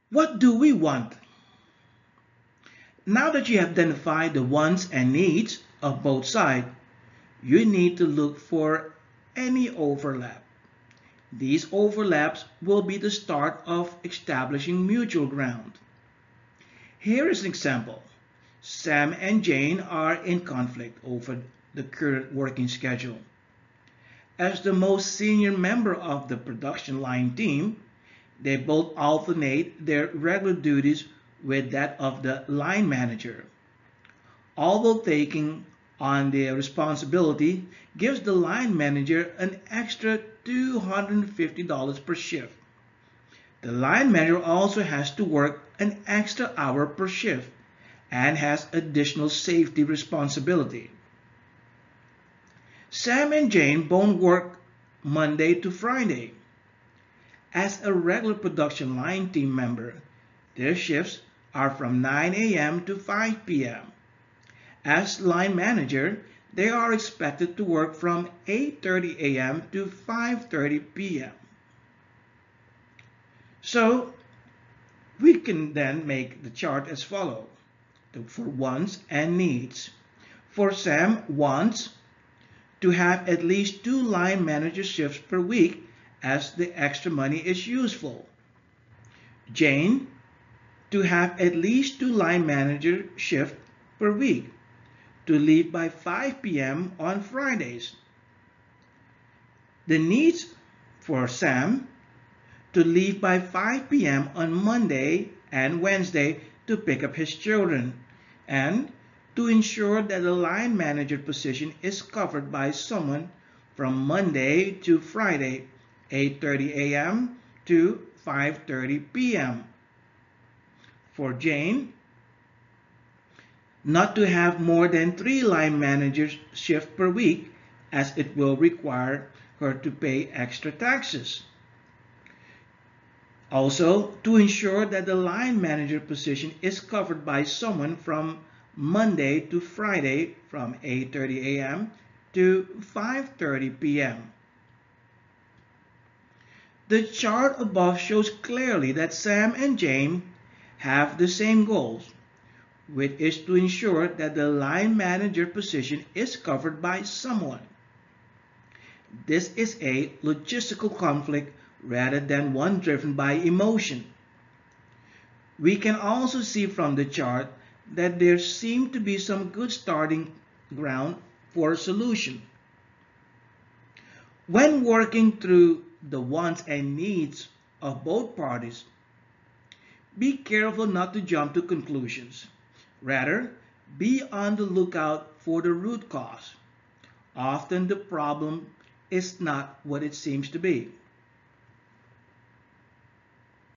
What do we want? Now that you have identified the wants and needs of both sides, you need to look for any overlap. These overlaps will be the start of establishing mutual ground. Here is an example. Sam and Jane are in conflict over the current working schedule. As the most senior member of the production line team, they both alternate their regular duties with that of the line manager. Although taking on the responsibility gives the line manager an extra $250 per shift. The line manager also has to work an extra hour per shift and has additional safety responsibility. Sam and Jane both work Monday to Friday. As a regular production line team member, their shifts are from 9 a.m. to 5 p.m. As line manager, they are expected to work from 8:30 a.m. to 5:30 p.m. So we can then make the chart as follows for wants and needs. For Sam, wants to have at least 2 line manager shifts per week as the extra money is useful. Jane, to have at least 2 line manager shifts per week, to leave by 5 p.m. on Fridays. The needs for Sam, to leave by 5 p.m. on Monday and Wednesday to pick up his children, and to ensure that the line manager position is covered by someone from Monday to Friday, 8:30 a.m. to 5:30 p.m. For Jane, not to have more than 3 line managers shift per week, as it will require her to pay extra taxes. Also, to ensure that the line manager position is covered by someone from Monday to Friday from 8:30 a.m. to 5:30 p.m. The chart above shows clearly that Sam and Jane have the same goals, which is to ensure that the line manager position is covered by someone. This is a logistical conflict rather than one driven by emotion. We can also see from the chart that there seem to be some good starting ground for a solution. When working through the wants and needs of both parties, be careful not to jump to conclusions. Rather, be on the lookout for the root cause. Often the problem is not what it seems to be.